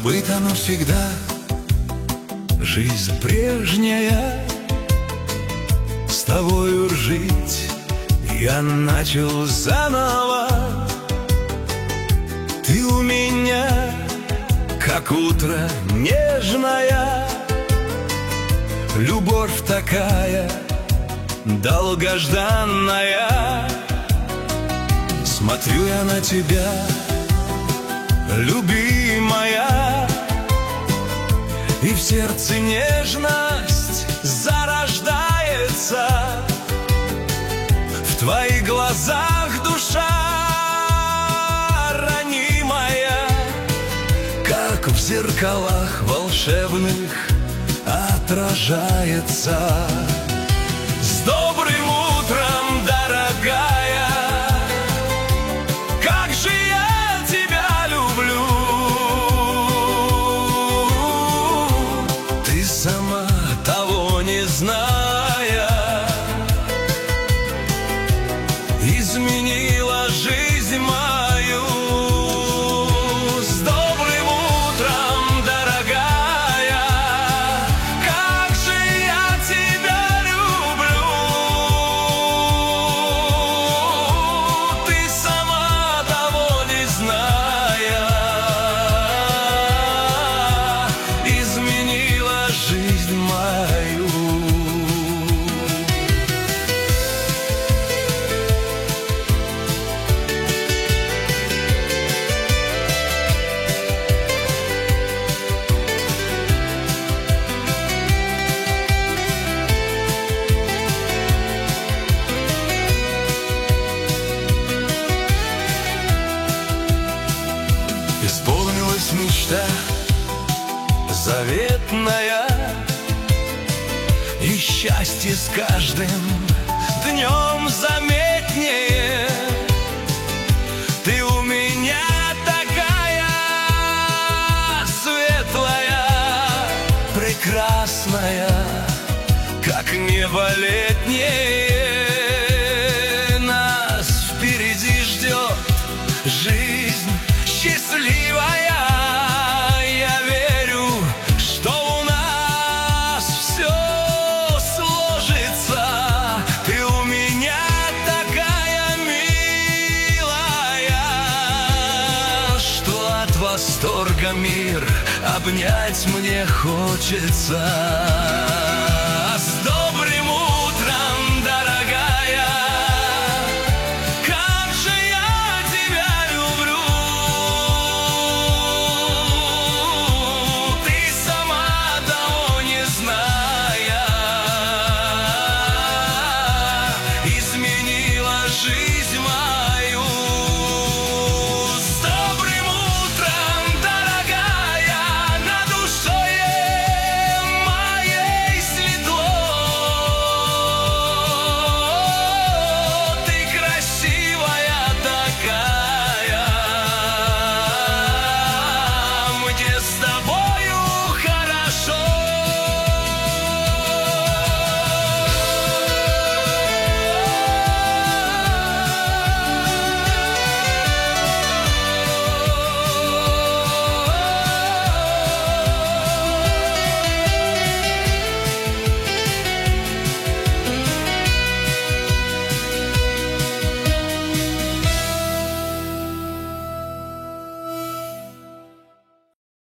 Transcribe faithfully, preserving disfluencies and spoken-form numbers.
забыто навсегда, жизнь прежняя. С тобою жить я начал заново. Ты у меня, как утро нежная, любовь такая долгожданная. Смотрю я на тебя, любимая, и в сердце нежность зарождается. В твоих глазах душа ранимая, как в зеркалах волшебных отражается. С добрым утром, дорогая, как же я тебя люблю. Ты сама того не зная изменила жизнь мою. С добрым утром, дорогая, как же я тебя люблю. Ты сама того не зная изменила жизнь мою. Исполнилась мечта заветная, и счастье с каждым днем заметнее. Ты у меня такая светлая, прекрасная, как небо летнее. Нас впереди ждет жизнь счастливая. Я верю, что у нас все сложится. Ты у меня такая милая, что от восторга мир обнять мне хочется.